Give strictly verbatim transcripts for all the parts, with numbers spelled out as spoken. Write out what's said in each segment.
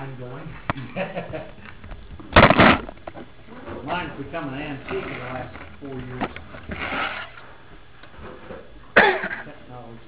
mine going. Mine's become an antique in the last four years. Technology.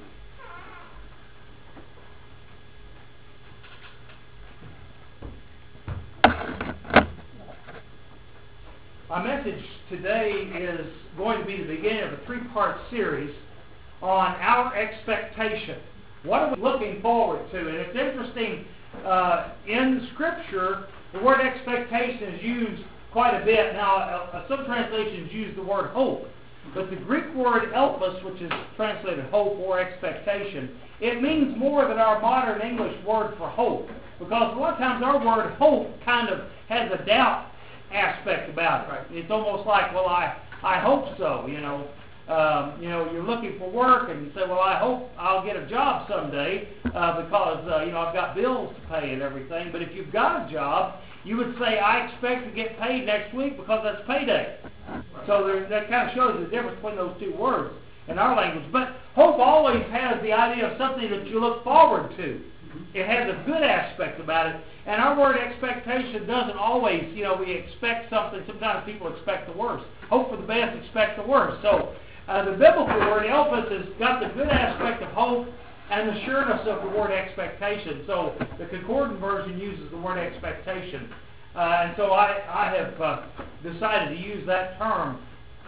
My message today is going to be the beginning of a three-part series on our expectation. What are we looking forward to? And it's interesting, uh, in Scripture, the word expectation is used quite a bit. Now, uh, some translations use the word hope, but the Greek word elpis, which is translated hope or expectation, it means more than our modern English word for hope, because a lot of times our word hope kind of has a doubt aspect about it. Right. It's almost like, well, I, I hope so, you know. Um, you know, you're looking for work and you say, well, I hope I'll get a job someday uh, because, uh, you know, I've got bills to pay and everything. But if you've got a job, you would say, I expect to get paid next week because that's payday. Right. So there, that kind of shows the difference between those two words in our language. But hope always has the idea of something that you look forward to. It has a good aspect about it. And our word expectation doesn't always, you know, we expect something. Sometimes people expect the worst. Hope for the best, expect the worst. So uh, the biblical word, elpis, has got the good aspect of hope and the sureness of the word expectation. So the Concordant version uses the word expectation. Uh, and so I, I have uh, decided to use that term.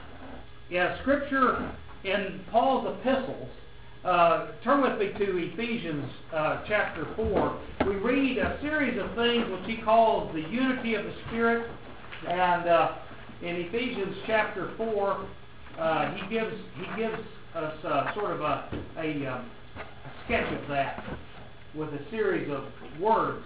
Yeah, Scripture in Paul's epistles, Uh, turn with me to Ephesians uh, chapter four. We read a series of things which he calls the unity of the Spirit. And uh, in Ephesians chapter four, uh, he gives he gives us uh, sort of a, a, um, a sketch of that with a series of words.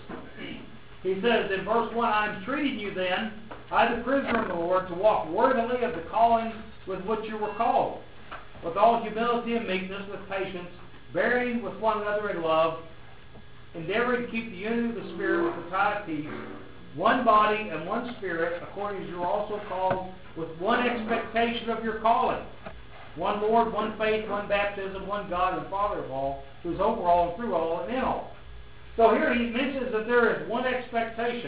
He says in verse one, I am entreating you then, I the prisoner of the Lord, to walk worthily of the calling with which you were called, with all humility and meekness, with patience, bearing with one another in love, endeavoring to keep the unity of the Spirit with the tie of peace, one body and one Spirit, according as you are also called, with one expectation of your calling, one Lord, one faith, one baptism, one God and Father of all, who is over all and through all and in all. So here he mentions that there is one expectation.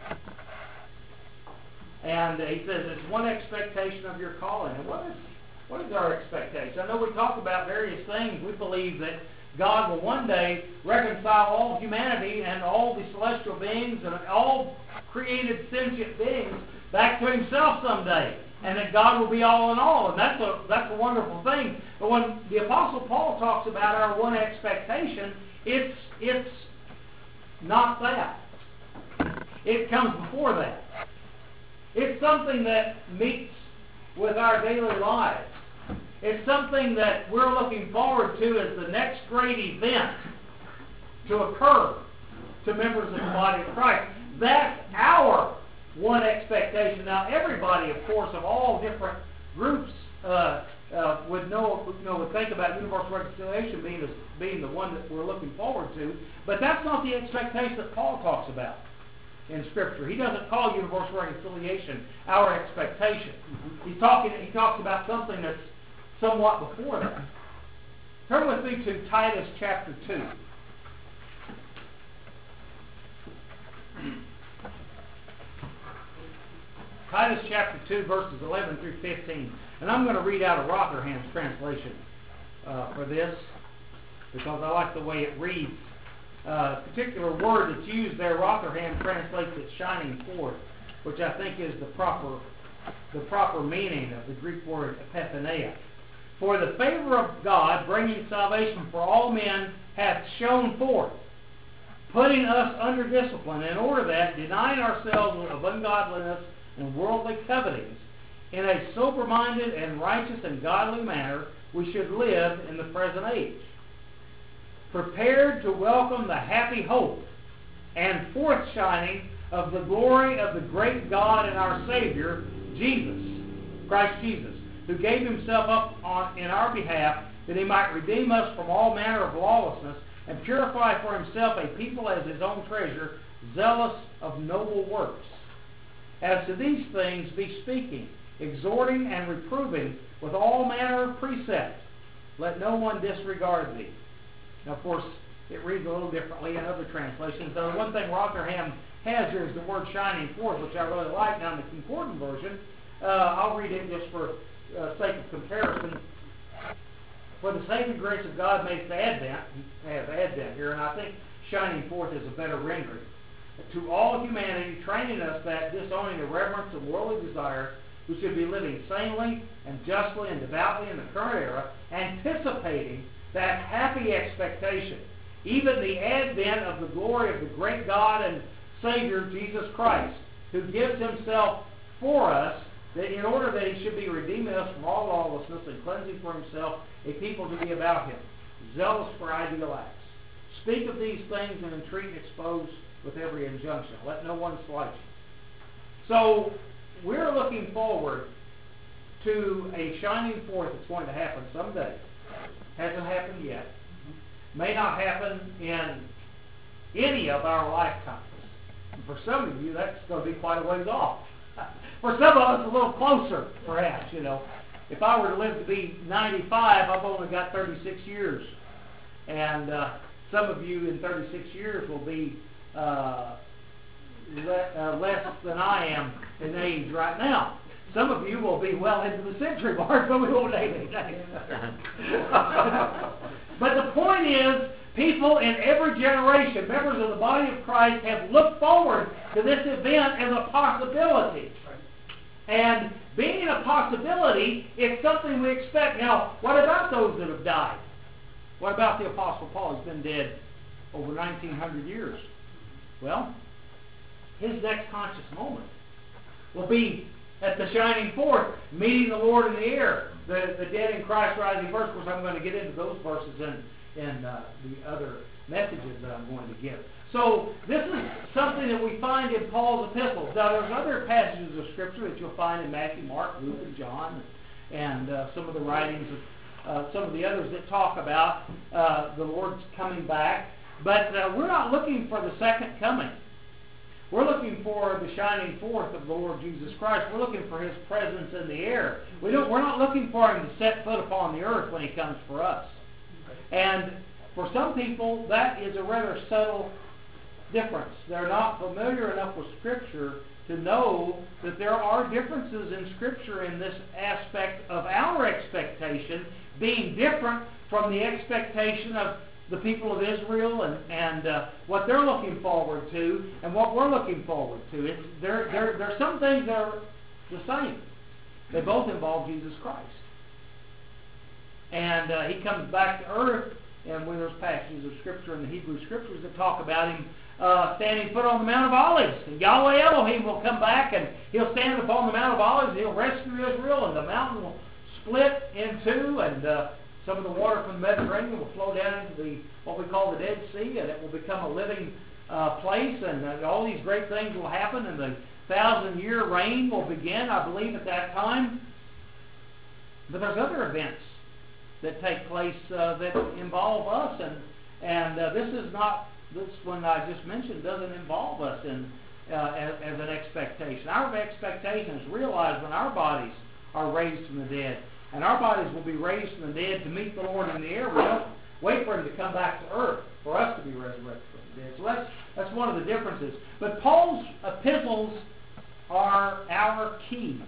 And he says it's one expectation of your calling. And what is What is our expectation? I know we talk about various things. We believe that God will one day reconcile all humanity and all the celestial beings and all created sentient beings back to himself someday. And that God will be all in all. And that's a, that's a wonderful thing. But when the Apostle Paul talks about our one expectation, it's, it's not that. It comes before that. It's something that meets with our daily lives. It's something that we're looking forward to as the next great event to occur to members of the body of Christ. That's our one expectation. Now, everybody, of course, of all different groups uh, uh, would know, you know, would think about universal reconciliation being, the, being the one that we're looking forward to, but that's not the expectation that Paul talks about in Scripture. He doesn't call universal reconciliation our expectation. He's talking. He talks about something that's somewhat before that. Turn with me to Titus chapter two. Titus chapter two, verses eleven through fifteen. And I'm going to read out of Rotherham's translation uh, for this, because I like the way it reads. Uh, particular word that's used there, Rotherham translates it shining forth, which I think is the proper the proper meaning of the Greek word epiphaneia. For the favor of God, bringing salvation for all men, hath shone forth, putting us under discipline, in order that, denying ourselves of ungodliness and worldly covetings, in a sober-minded and righteous and godly manner, we should live in the present age, prepared to welcome the happy hope and forth shining of the glory of the great God and our Savior, Jesus, Christ Jesus, who gave himself up on, in our behalf, that he might redeem us from all manner of lawlessness and purify for himself a people as his own treasure, zealous of noble works. As to these things be speaking, exhorting and reproving with all manner of precept. Let no one disregard thee. Now, of course, it reads a little differently in other translations. So one thing Rotherham has here is the word shining forth, which I really like. Now in the Concordant version, uh, I'll read it just for uh, sake of comparison. For the saving grace of God makes Advent, I have Advent here, and I think shining forth is a better rendering. To all humanity, training us that, disowning the reverence of worldly desire, we should be living sanely and justly and devoutly in the current era, anticipating that happy expectation, even the advent of the glory of the great God and Savior, Jesus Christ, who gives himself for us, that in order that he should be redeeming us from all lawlessness and cleansing for himself a people to be about him, zealous for ideal acts. Speak of these things and entreat and expose with every injunction. Let no one slight you. So, we're looking forward to a shining forth that's going to happen someday. Hasn't happened yet. May not happen in any of our lifetimes. And for some of you, that's going to be quite a ways off. For some of us, a little closer, perhaps, you know. If I were to live to be ninety-five, I've only got thirty-six years. And uh, some of you in thirty-six years will be uh, le- uh, less than I am in age right now. Some of you will be well into the century mark, but we won't name any names. But the point is, people in every generation, members of the body of Christ, have looked forward to this event as a possibility. And being a possibility, it's something we expect. Now, what about those that have died? What about the Apostle Paul? He's been dead over nineteen hundred years. Well, his next conscious moment will be at the shining forth, meeting the Lord in the air, the, the dead in Christ rising first. Of course, I'm going to get into those verses in, in uh, the other messages that I'm going to give. So, this is something that we find in Paul's epistles. Now, there's other passages of Scripture that you'll find in Matthew, Mark, Luke, and John, and uh, some of the writings of uh, some of the others that talk about uh, the Lord's coming back. But uh, we're not looking for the second coming. We're looking for the shining forth of the Lord Jesus Christ. We're looking for his presence in the air. We don't, we're not looking for him to set foot upon the earth when he comes for us. And for some people, that is a rather subtle difference. They're not familiar enough with Scripture to know that there are differences in Scripture in this aspect of our expectation being different from the expectation of the people of Israel and, and uh, what they're looking forward to and what we're looking forward to. It's, there, there, there are some things that are the same. They both involve Jesus Christ. And uh, he comes back to earth, and when there's passages of Scripture in the Hebrew Scriptures that talk about him uh, standing foot on the Mount of Olives. And Yahweh Elohim will come back, and he'll stand upon the Mount of Olives, and he'll rescue Israel, and the mountain will split in two, and uh, some of the water from the Mediterranean will flow down into the what we call the Dead Sea, and it will become a living uh, place, and uh, all these great things will happen, and the thousand-year reign will begin, I believe, at that time. But there's other events that take place uh, that involve us, and and uh, this is not, this one I just mentioned doesn't involve us in uh, as, as an expectation. Our expectation is realized when our bodies are raised from the dead. And our bodies will be raised from the dead to meet the Lord in the air. We don't wait for him to come back to earth for us to be resurrected from the dead. So that's, that's one of the differences. But Paul's epistles are our key.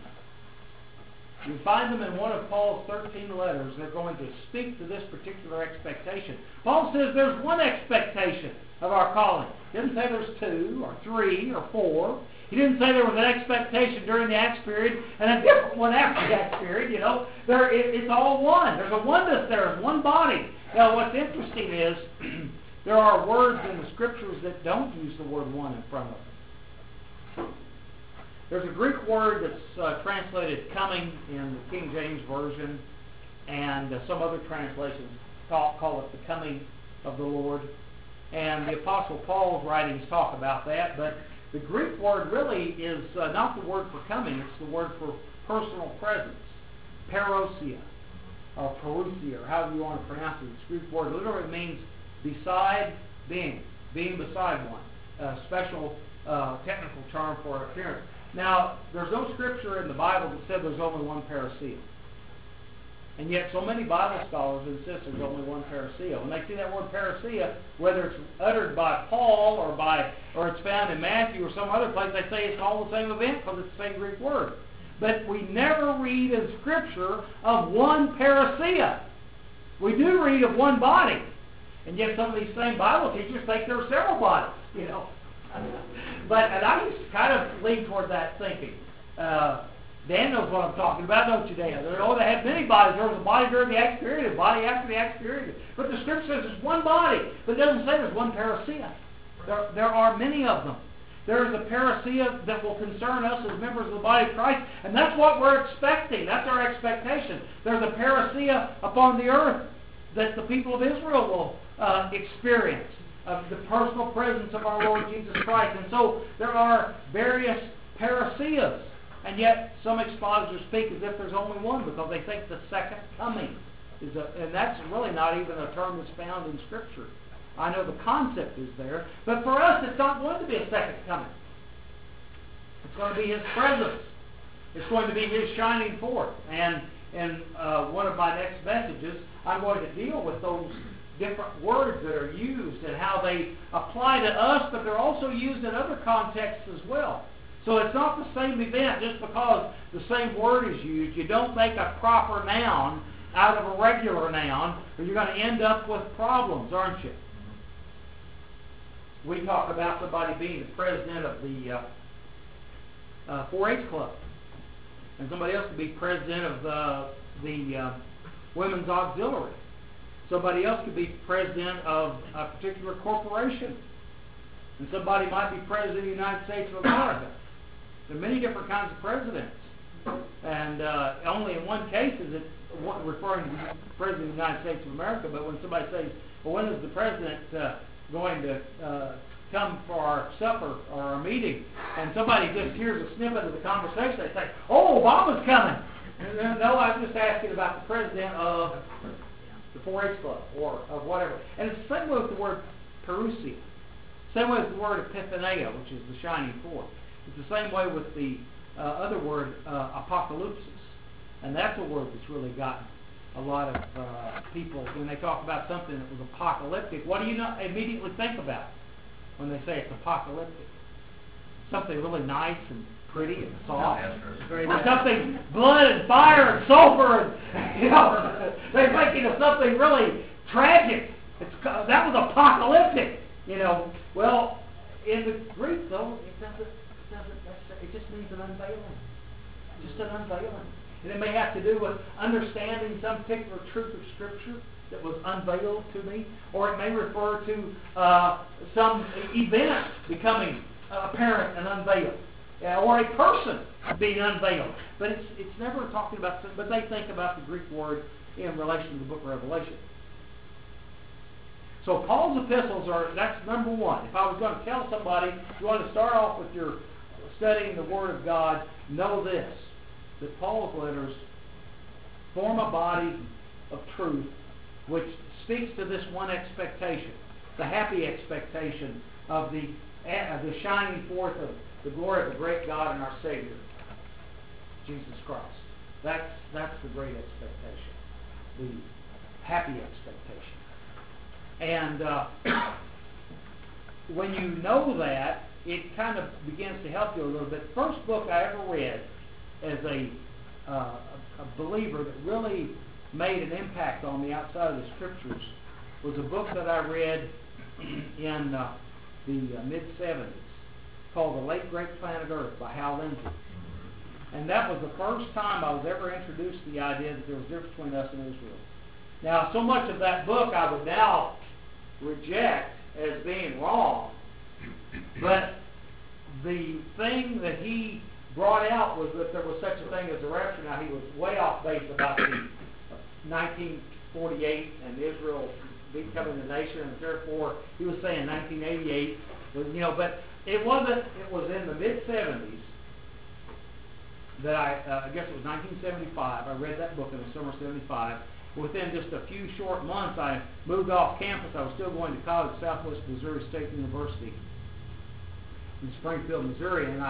You find them in one of Paul's thirteen letters. They're going to speak to this particular expectation. Paul says there's one expectation of our calling. He didn't say there's two or three or four. He didn't say there was an expectation during the Acts period and a different one after the Acts period. You know, there it, it's all one. There's a oneness there. There's one body. Now, what's interesting is there are words in the Scriptures that don't use the word one in front of them. There's a Greek word that's uh, translated coming in the King James Version, and uh, some other translations call, call it the coming of the Lord. And the Apostle Paul's writings talk about that, but the Greek word really is uh, not the word for coming, it's the word for personal presence. Parousia, or parousia, or however you want to pronounce it. This Greek word literally means beside being, being beside one. A special uh, technical term for appearance. Now, there's no scripture in the Bible that said there's only one parousia. And yet so many Bible scholars insist there's only one parousia. When they see that word parousia, whether it's uttered by Paul or by or it's found in Matthew or some other place, they say it's all the same event because it's the same Greek word. But we never read in Scripture of one parousia. We do read of one body. And yet some of these same Bible teachers think there are several bodies, you know. But and I used to kind of lean toward that thinking. Uh, Dan knows what I'm talking about, don't you, Dan? Oh, they had many bodies. There was a body during the Acts period, a body after the Acts period. But the Scripture says there's one body, but it doesn't say there's one parousia. There, there are many of them. There is a parousia that will concern us as members of the body of Christ, and that's what we're expecting. That's our expectation. There's a parousia upon the earth that the people of Israel will uh, experience, of the personal presence of our Lord Jesus Christ. And so there are various parousias. And yet, some expositors speak as if there's only one because they think the second coming is a, and that's really not even a term that's found in Scripture. I know the concept is there, but for us, it's not going to be a second coming. It's going to be His presence. It's going to be His shining forth. And in uh, one of my next messages, I'm going to deal with those different words that are used and how they apply to us, but they're also used in other contexts as well. So it's not the same event just because the same word is used. You don't make a proper noun out of a regular noun, or you're going to end up with problems, aren't you? We talk about somebody being the president of the uh, uh, four H club, and somebody else could be president of the, the uh, women's auxiliary. Somebody else could be president of a particular corporation, and somebody might be president of the United States of America. There are many different kinds of presidents. And uh, only in one case is it referring to the President of the United States of America, but when somebody says, well, when is the President uh, going to uh, come for our supper or our meeting? And somebody just hears a snippet of the conversation, they say, oh, Obama's coming. And, no, I'm just asking about the President of the four H club or of whatever. And it's the same way with the word parousia. Same way with the word epiphaneia, which is the shining forth. It's the same way with the uh, other word, uh, apocalypsis. And that's a word that's really gotten a lot of uh, people, when they talk about something that was apocalyptic, what do you not immediately think about when they say it's apocalyptic? Something really nice and pretty and soft. Or something blood and fire and sulfur. And, you know, they're thinking of something really tragic. It's, that was apocalyptic. You know, well, in the Greek, though, it doesn't. It just means an unveiling. Just an unveiling. And it may have to do with understanding some particular truth of Scripture that was unveiled to me, or it may refer to uh, some event becoming uh, apparent and unveiled, uh, or a person being unveiled. But it's it's never talking about, but they think about the Greek word in relation to the book of Revelation. So Paul's epistles are, that's number one. If I was going to tell somebody, you want to start off with your studying the Word of God, know this, that Paul's letters form a body of truth which speaks to this one expectation, the happy expectation of the, uh, the shining forth of the glory of the great God and our Savior, Jesus Christ. That's, that's the great expectation, the happy expectation. And uh, when you know that, it kind of begins to help you a little bit. First book I ever read as a, uh, a believer that really made an impact on me outside of the Scriptures was a book that I read in uh, the uh, mid seventies called The Late Great Planet Earth by Hal Lindsey. And that was the first time I was ever introduced to the idea that there was a difference between us and Israel. Now, so much of that book I would now reject as being wrong, but the thing that he brought out was that there was such a thing as a rapture. Now, he was way off base about the nineteen forty-eight and Israel becoming a nation, and therefore he was saying nineteen eighty-eight. You know, but it wasn't. It was in the mid seventies that I, uh, I guess it was nineteen seventy-five. I read that book in the summer of seventy-five. Within just a few short months, I moved off campus. I was still going to college at Southwest Missouri State University in Springfield, Missouri, and I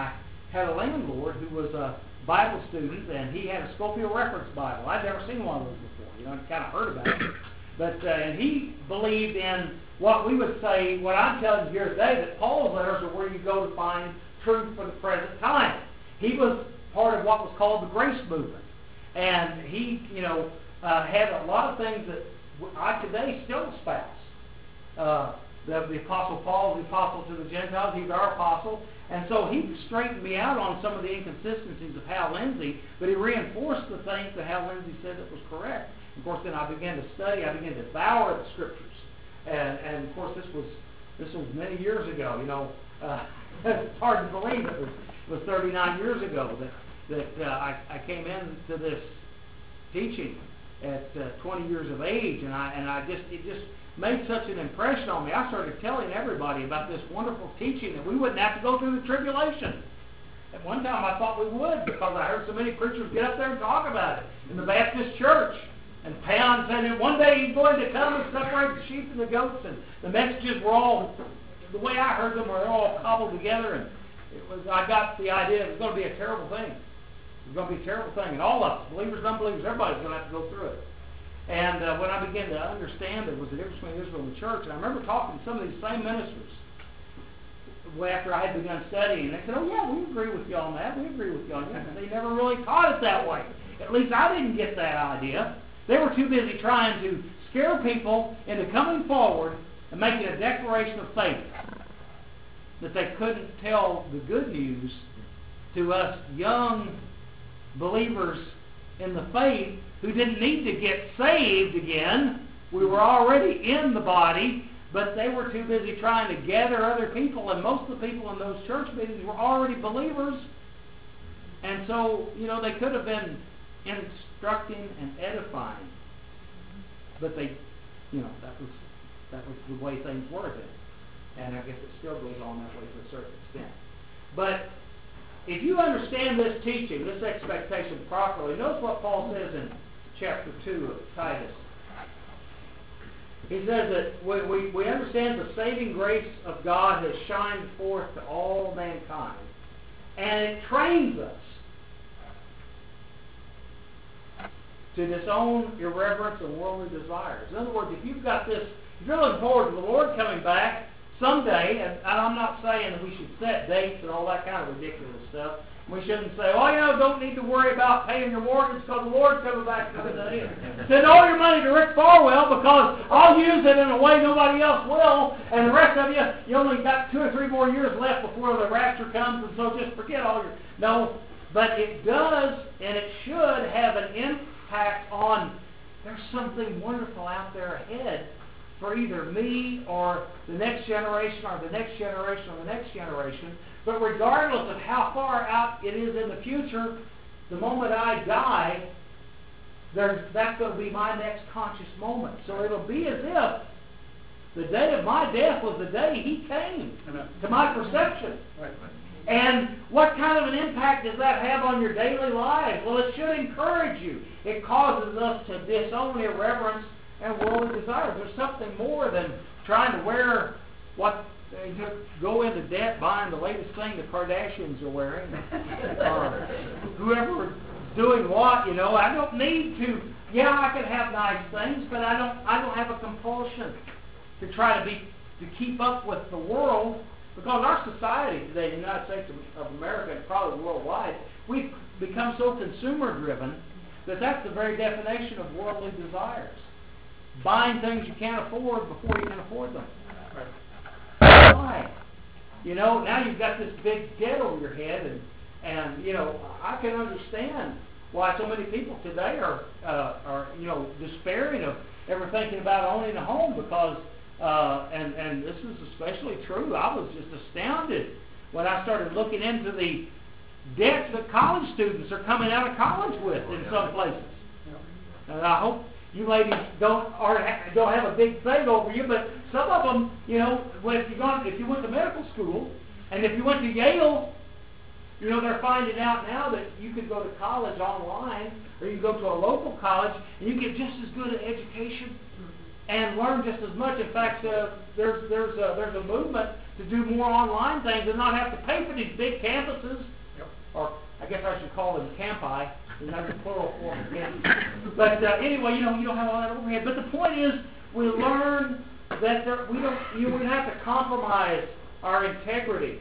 had a landlord who was a Bible student, and he had a Scofield Reference Bible. I'd never seen one of those before. You know, I'd kind of heard about it. But uh, and he believed in what we would say, what I'm telling you here today, that Paul's letters are where you go to find truth for the present time. He was part of what was called the Grace Movement. And he, you know, uh, had a lot of things that I today still espouse. Uh, the, the Apostle Paul is the apostle to the Gentiles. He's our apostle. And so he straightened me out on some of the inconsistencies of Hal Lindsey, but he reinforced the things that Hal Lindsey said that was correct. Of course, then I began to study. I began to devour the Scriptures. And, and of course, this was this was many years ago. You know, uh, it's hard to believe it was, it was thirty-nine years ago that that uh, I, I came into this teaching at uh, twenty years of age, and I and I just it just made such an impression on me. I started telling everybody about this wonderful teaching that we wouldn't have to go through the tribulation. At one time, I thought we would because I heard so many preachers get up there and talk about it in the Baptist church. And Pound said that one day he's going to come and separate the sheep and the goats, and the messages were all, the way I heard them, were all cobbled together, and it was. I got the idea it was going to be a terrible thing. It was going to be a terrible thing, and all of us, believers, unbelievers, everybody's going to have to go through it. And uh, when I began to understand there was a difference between Israel and the church, and I remember talking to some of these same ministers after I had begun studying, and they said, "Oh yeah, we agree with you on that. We agree with you on that." And they never really taught it that way. At least I didn't get that idea. They were too busy trying to scare people into coming forward and making a declaration of faith that they couldn't tell the good news to us young believers in the faith who didn't need to get saved again. We were already in the body, but they were too busy trying to gather other people, and most of the people in those church meetings were already believers. And so, you know, they could have been instructing and edifying, but they, you know, that was that was the way things were then, and I guess it still goes on that way to a certain extent. But if you understand this teaching, this expectation properly, notice what Paul says in chapter two of Titus. He says that we, we, we understand the saving grace of God has shined forth to all mankind, and it trains us to disown irreverence and worldly desires. In other words, if you've got this, if you're looking forward to the Lord coming back someday, and, and I'm not saying that we should set dates and all that kind of ridiculous stuff. We shouldn't say, oh, you know, don't need to worry about paying your mortgage because the Lord's coming back someday. Send all your money to Rick Farwell because I'll use it in a way nobody else will, and the rest of you, you only got two or three more years left before the rapture comes, and so just forget all your... No, but it does, and it should have an impact on, there's something wonderful out there ahead for either me or the next generation or the next generation or the next generation. But regardless of how far out it is in the future, the moment I die, there's, that's going to be my next conscious moment. So it'll be as if the day of my death was the day he came to my perception. And what kind of an impact does that have on your daily lives? Well, it should encourage you. It causes us to disown irreverence and worldly desires. There's something more than trying to wear what they just go into debt buying the latest thing the Kardashians are wearing, or whoever doing what. You know, I don't need to. Yeah, I can have nice things, but I don't. I don't have a compulsion to try to be to keep up with the world, because our society today, the United States of America, and probably worldwide, we've become so consumer-driven that that's the very definition of worldly desires. Buying things you can't afford before you can afford them. Why? You know, now you've got this big debt over your head, and, and you know, I can understand why so many people today are, uh, are you know, despairing of ever thinking about owning a home, because, uh, and, and this is especially true, I was just astounded when I started looking into the debts that college students are coming out of college with in some places. And I hope you ladies don't or ha- don't have a big thing over you, but some of them, you know, when if you gone, if you went to medical school, and if you went to Yale, you know, they're finding out now that you could go to college online, or you can go to a local college, and you get just as good an education and learn just as much. In fact, uh, there's there's a, there's a movement to do more online things and not have to pay for these big campuses. Yep. or I guess I should call them campi. That's the plural form of camp. But uh, anyway, you know, you don't have all that overhead. But the point is, we learn that there, we don't. You would have to compromise our integrity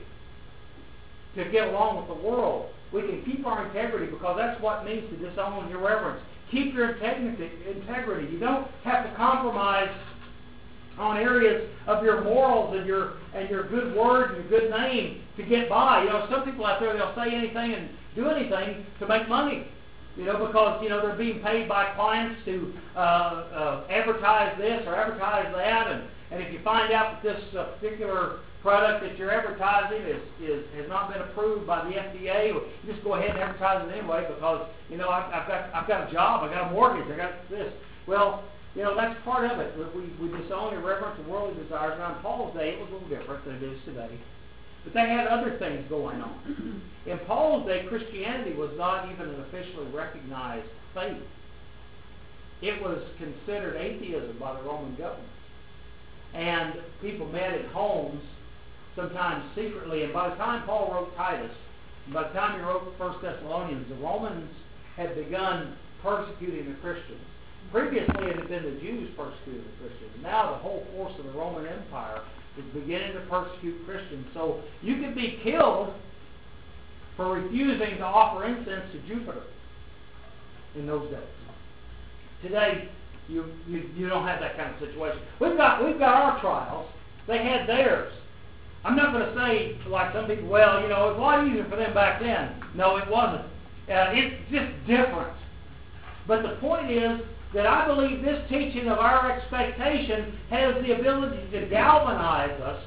to get along with the world. We can keep our integrity because that's what means to disown irreverence. Keep your integrity. Integrity. You don't have to compromise on areas of your morals and your and your good word and your good name to get by. You know, some people out there, they'll say anything and do anything to make money. You know, because, you know, they're being paid by clients to uh, uh, advertise this or advertise that. And, and if you find out that this uh, particular product that you're advertising is, is has not been approved by the F D A, well, you just go ahead and advertise it anyway because, you know, I've, I've got I've got a job, I've got a mortgage, I got this. Well, you know, that's part of it. We, we disown irreverence and worldly desires. Now, in Paul's day, it was a little different than it is today. But they had other things going on. In Paul's day, Christianity was not even an officially recognized faith. It was considered atheism by the Roman government. And people met in homes, sometimes secretly. And by the time Paul wrote Titus, and by the time he wrote First Thessalonians, the Romans had begun persecuting the Christians. Previously, it had been the Jews persecuting the Christians. Now the whole force of the Roman Empire is beginning to persecute Christians. So you could be killed for refusing to offer incense to Jupiter in those days. Today, you, you, you don't have that kind of situation. We've got, we've got our trials. They had theirs. I'm not going to say, like some people, well, you know, it was a lot easier for them back then. No, it wasn't. Uh, it's just different. But the point is that I believe this teaching of our expectation has the ability to galvanize us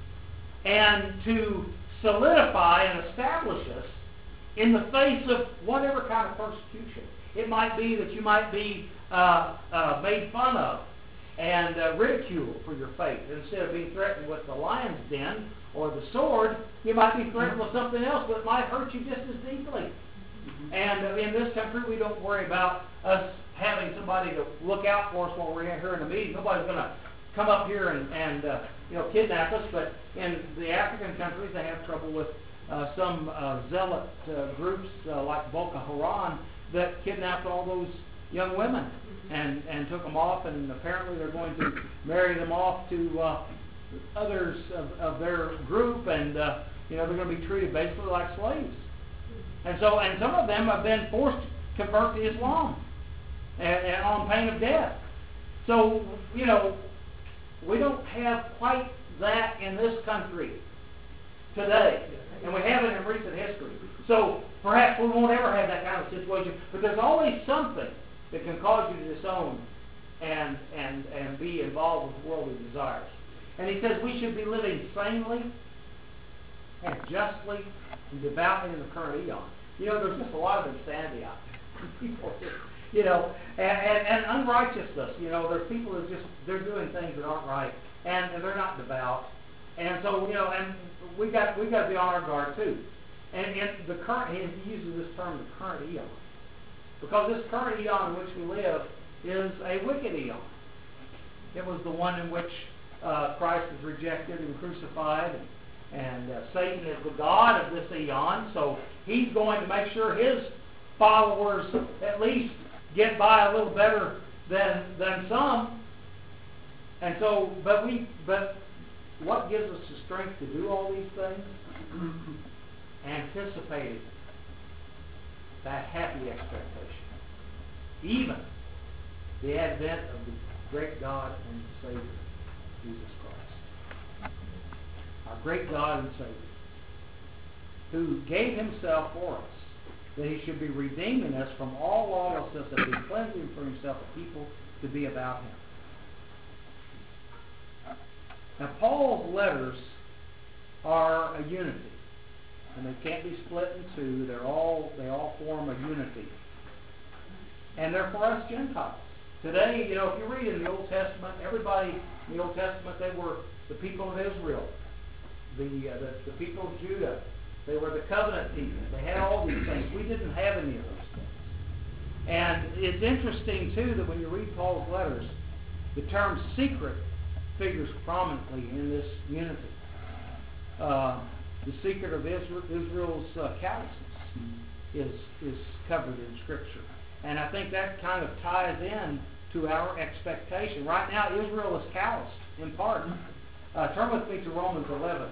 and to solidify and establish us in the face of whatever kind of persecution. It might be that you might be uh, uh, made fun of and uh, ridiculed for your faith. Instead of being threatened with the lion's den or the sword, you might be threatened with something else that might hurt you just as deeply. And uh, in this country, we don't worry about us having somebody to look out for us while we're here in a meeting. Nobody's going to come up here and, and uh, you know, kidnap us. But in the African countries, they have trouble with uh, some uh, zealot uh, groups uh, like Boko Haram that kidnapped all those young women and, and took them off. And apparently they're going to marry them off to uh, others of, of their group. And, uh, you know, they're going to be treated basically like slaves. And so, and some of them have been forced to convert to Islam and, and on pain of death. So, you know, we don't have quite that in this country today, and we haven't in recent history. So perhaps we won't ever have that kind of situation, but there's always something that can cause you to disown and and and be involved with worldly desires. And he says we should be living sanely and justly and devoutly in the current eon. You know, there's just a lot of insanity out there. People just, you know, and, and, and unrighteousness. You know, there's people that just, they're doing things that aren't right, and, and they're not devout. And so, you know, and we got we got to be on our guard too. And, and the current, he uses this term, the current eon, because this current eon in which we live is a wicked eon. It was the one in which uh, Christ was rejected and crucified. And, And uh, Satan is the god of this eon, so he's going to make sure his followers at least get by a little better than than some. And so, but we, but what gives us the strength to do all these things? Anticipating that happy expectation, even the advent of the great God and Savior, Jesus Christ. Our great God and Savior, who gave himself for us, that he should be redeeming us from all lawlessness and be cleansing for himself a people to be about him. Now, Paul's letters are a unity, and they can't be split in two. They're all they all form a unity, and they're for us Gentiles. Today, you know, if you read in the Old Testament, everybody in the Old Testament, they were the people of Israel. The, uh, the the people of Judah, they were the covenant people. They had all these things. We didn't have any of those things. And it's interesting, too, that when you read Paul's letters, the term secret figures prominently in this unity. Uh, the secret of Israel, Israel's uh, callousness. is is covered in Scripture. And I think that kind of ties in to our expectation. Right now, Israel is calloused in part. Uh, turn with me to Romans eleven.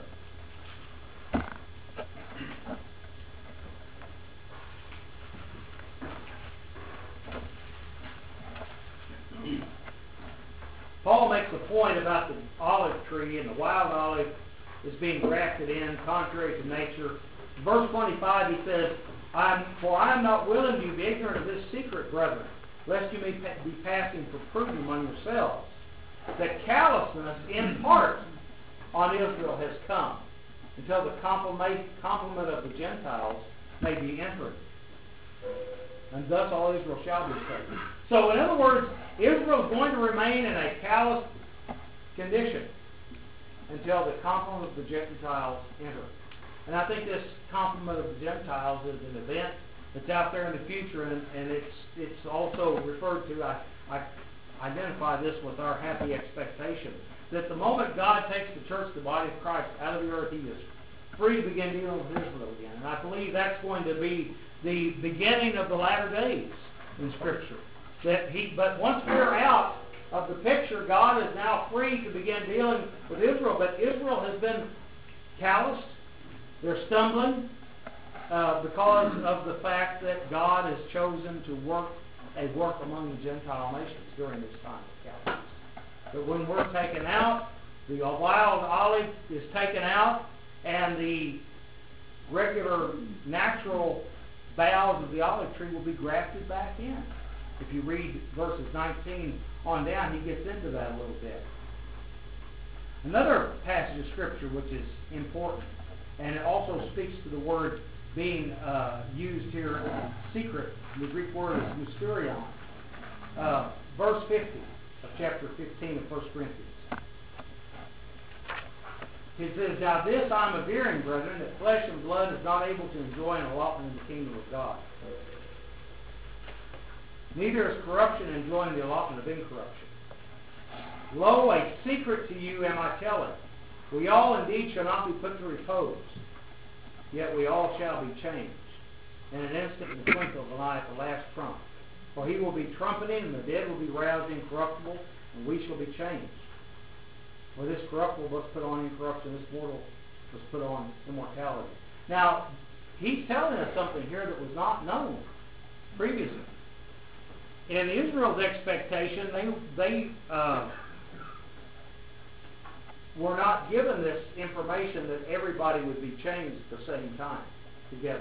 Paul makes a point about the olive tree, and the wild olive is being grafted in contrary to nature. Verse twenty-five, he says, I'm, For I am not willing you to be ignorant of this secret, brethren, lest you may be passing for prudent among yourselves, that callousness in part on Israel has come, until the complement of the Gentiles may be entered. And thus all Israel shall be saved. So in other words, Israel is going to remain in a callous condition until the complement of the Gentiles enter. And I think this complement of the Gentiles is an event that's out there in the future, and, and it's it's also referred to, I, I identify this with our happy expectation, that the moment God takes the church, the body of Christ, out of the earth, He is free to begin dealing with Israel again. And I believe that's going to be the beginning of the latter days in Scripture. That he, but once we're out of the picture, God is now free to begin dealing with Israel. But Israel has been calloused. They're stumbling uh, because of the fact that God has chosen to work a work among the Gentile nations during this time of callousness. But when we're taken out, the wild olive is taken out, and the regular natural boughs of the olive tree will be grafted back in. If you read verses nineteen on down, he gets into that a little bit. Another passage of Scripture which is important, and it also speaks to the word being uh, used here, secret. The Greek word is mysterion. Uh, verse fifty of chapter fifteen of First Corinthians. He says, Now this I'm averring, brethren, that flesh and blood is not able to enjoy an allotment in the kingdom of God. Neither is corruption enjoying the allotment of incorruption. Lo, a secret to you am I telling. We all indeed shall not be put to repose, yet we all shall be changed. In an instant, in the twinkle of an eye, at the last trump. For he will be trumpeting, and the dead will be roused incorruptible, and we shall be changed. For this corruptible must put on incorruption, this mortal must put on immortality. Now, he's telling us something here that was not known previously. In Israel's expectation, they they uh, were not given this information that everybody would be changed at the same time together.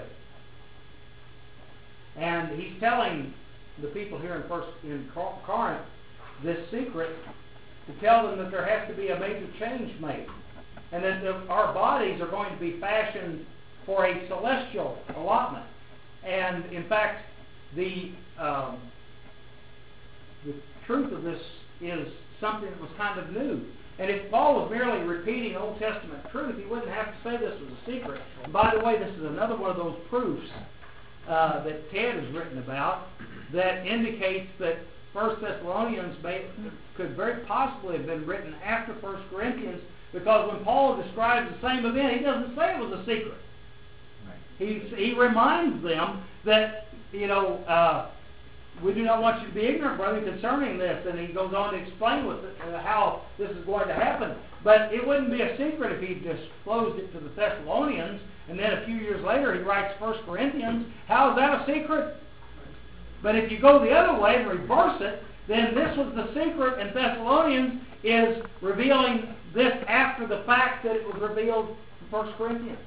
And he's telling the people here in first in Corinth this secret to tell them that there has to be a major change made, and that the, our bodies are going to be fashioned for a celestial allotment. And in fact, the um, the truth of this is something that was kind of new. And if Paul was merely repeating Old Testament truth, he wouldn't have to say this was a secret. And by the way, this is another one of those proofs uh, that Ted has written about that indicates that First Thessalonians may, could very possibly have been written after First Corinthians, because when Paul describes the same event, he doesn't say it was a secret. Right. He, he reminds them that, you know, uh, we do not want you to be ignorant, brother, concerning this. And he goes on to explain with it, uh, how this is going to happen. But it wouldn't be a secret if he disclosed it to the Thessalonians, and then a few years later he writes First Corinthians. How is that a secret? But if you go the other way and reverse it, then this was the secret, and Thessalonians is revealing this after the fact that it was revealed in First Corinthians.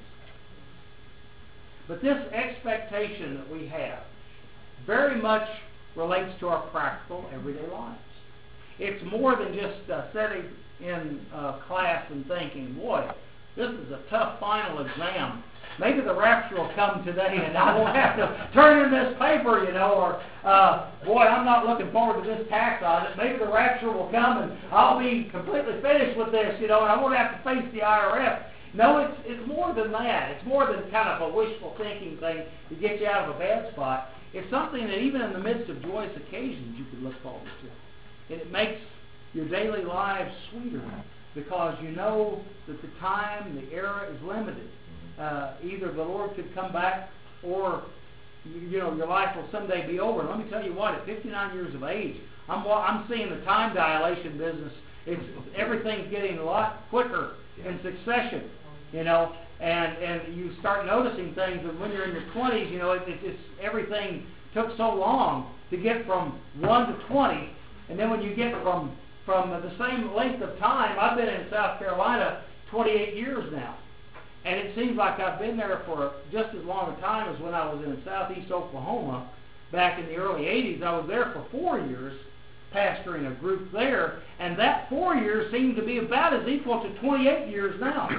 But this expectation that we have very much relates to our practical, everyday lives. It's more than just uh, sitting in uh, class and thinking, boy, this is a tough final exam. Maybe the rapture will come today and I won't have to turn in this paper, you know, or, uh, boy, I'm not looking forward to this tax audit. Maybe the rapture will come and I'll be completely finished with this, you know, and I won't have to face the I R S. No, it's, it's more than that. It's more than kind of a wishful thinking thing to get you out of a bad spot. It's something that even in the midst of joyous occasions you can look forward to. And it makes your daily lives sweeter because you know that the time, the era is limited. Uh, either the Lord could come back or you, you know, your life will someday be over. And let me tell you what, at fifty-nine years of age, I'm I'm seeing the time dilation business. It's everything's getting a lot quicker in succession, you know, and and you start noticing things. And when you're in your twenties, you know, it, it, it's everything took so long to get from one to twenty, and then when you get from from the same length of time, I've been in South Carolina twenty-eight years now. And it seems like I've been there for just as long a time as when I was in southeast Oklahoma back in the early eighties. I was there for four years pastoring a group there, and that four years seemed to be about as equal to twenty-eight years now.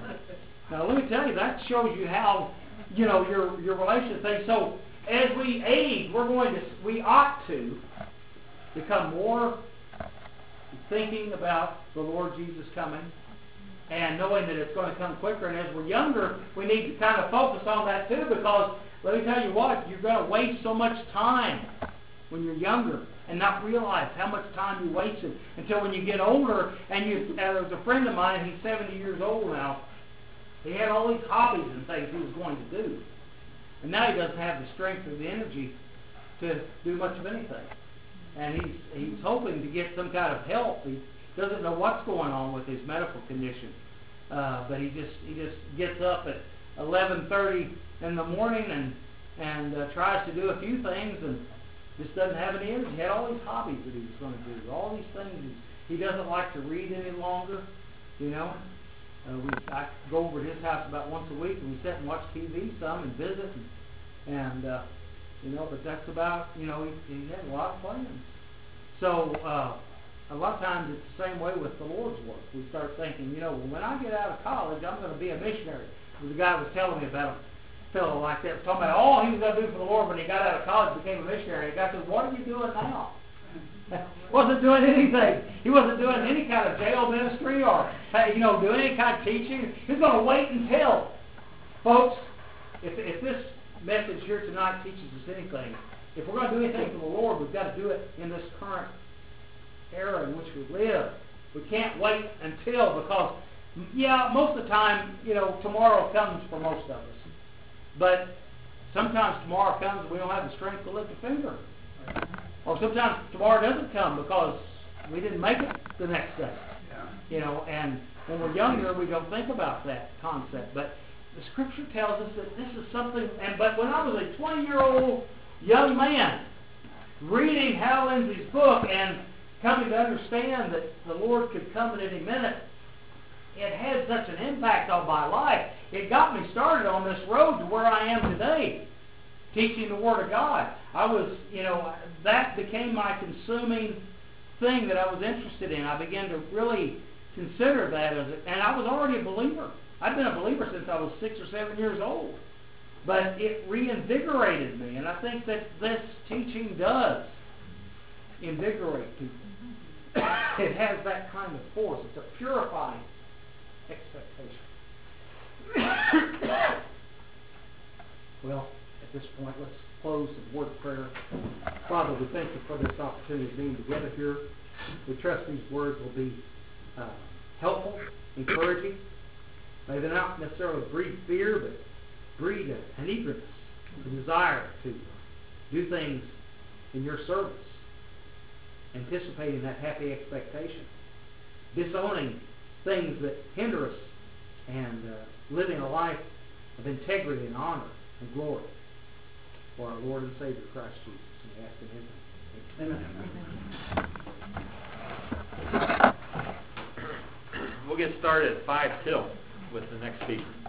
Now let me tell you, that shows you how, you know, your your relationship thing. So as we age, we're going to, we ought to become more thinking about the Lord Jesus coming, and knowing that it's going to come quicker. And as we're younger, we need to kind of focus on that too, because let me tell you what, you're going to waste so much time when you're younger and not realize how much time you wasted until when you get older. And you, uh, there was a friend of mine, he's seventy years old now. He had all these hobbies and things he was going to do, and now he doesn't have the strength or the energy to do much of anything. And he's he's hoping to get some kind of help. He doesn't know what's going on with his medical condition, uh, but he just he just gets up at eleven thirty in the morning and and uh, tries to do a few things and just doesn't have any energy. He had all these hobbies that he was going to do, all these things. He doesn't like to read any longer, you know. Uh, we I go over to his house about once a week, and we sit and watch T V some and visit, and, and uh, you know. But that's about, you know, he, he had a lot of plans. So uh, a lot of times it's the same way with the Lord's work. We start thinking, you know, well, when I get out of college, I'm going to be a missionary. The guy was telling me about a fellow like that, was talking about all he was going to do for the Lord when he got out of college, became a missionary. The guy said, "What are you doing now?" Wasn't doing anything. He wasn't doing any kind of jail ministry or, you know, doing any kind of teaching. He was going to wait until. Folks, if, if this message here tonight teaches us anything, if we're going to do anything for the Lord, we've got to do it in this current era in which we live. We can't wait until, because, yeah, most of the time, you know, tomorrow comes for most of us. But sometimes tomorrow comes and we don't have the strength to lift a finger. Or sometimes tomorrow doesn't come because we didn't make it the next day. Yeah. You know, and when we're younger, we don't think about that concept. But the Scripture tells us that this is something. And but when I was a twenty-year-old young man, reading Hal Lindsey's book and coming to understand that the Lord could come at any minute, it had such an impact on my life. It got me started on this road to where I am today, teaching the Word of God. I was, you know, that became my consuming thing that I was interested in. I began to really consider that as a, and I was already a believer. I'd been a believer since I was six or seven years old. But it reinvigorated me, and I think that this teaching does invigorate people. It has that kind of force. It's a purifying expectation. Well, at this point, let's close with a word of prayer. Father, we thank you for this opportunity of being together here. We trust these words will be uh, helpful, encouraging. May they not necessarily breed fear, but breed an eagerness, a desire to do things in your service, anticipating that happy expectation, disowning things that hinder us, and uh, living a life of integrity and honor and glory for our Lord and Savior Christ Jesus. And we ask in His name. Amen. We'll get started at five till with the next speaker.